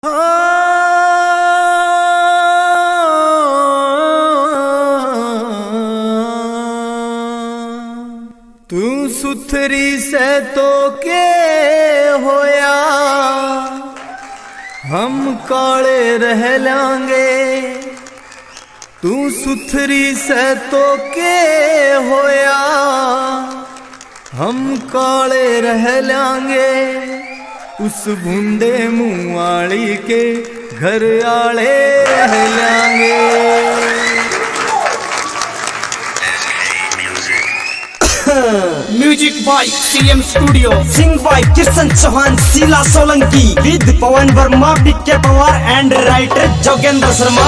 तू सुथरी से तो के होया, हम काले रह लांगे। तू सुथरी से तो के होया, हम काले रह लांगे। उस भुंडे मुँह वाली के घर आले रह लांगे। Music by CM studio, sing by Kishan Chauhan, Sheela Solanki, with Pawan Verma, BK Pawar and writer Jogendra Sharma.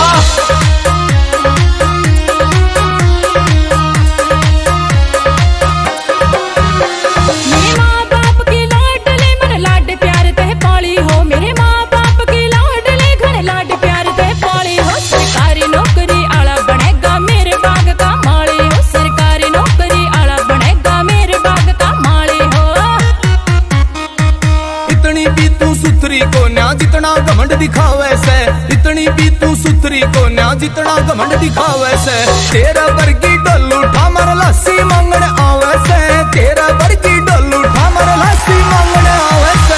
जितना घमंड दिखावे से, इतनी भी तू सुथरी को ना जितना घमंड दिखावे से। तेरा वर्गी डोल उठा मर लस्सी मांगने आवे से। तेरा वर्गी डोल उठा मर लस्सी मांगने आवे से।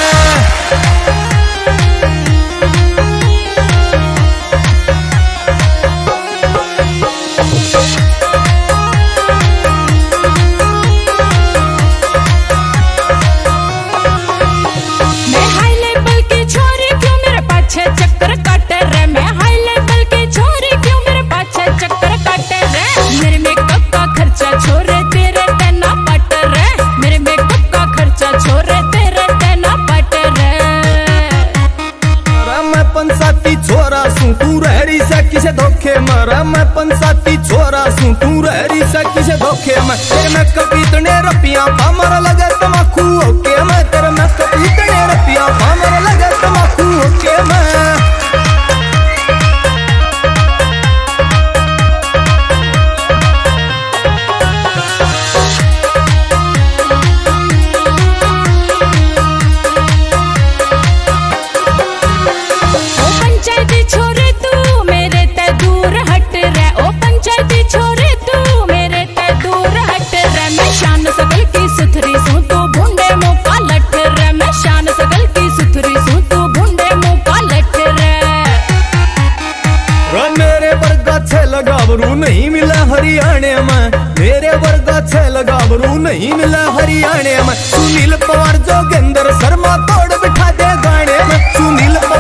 तू रहरी से किसे धोखे मारा, मैं पंसाती छोरा सू। तू रहरी से किसे धोखे में, तेरे में कभी इतने रुपया पामर लगे तमाकू होके मैं। तेरे में कभी इतने रुपया पामर लगे तमाकू होके मैं। लगावरू नहीं मिला हरियाणे में, मेरे वर्गा छे लगावरू नहीं मिला हरियाणे में। सुनील पवार जोगेंद्र शर्मा तोड़ बिठा दे गाने में। सुनील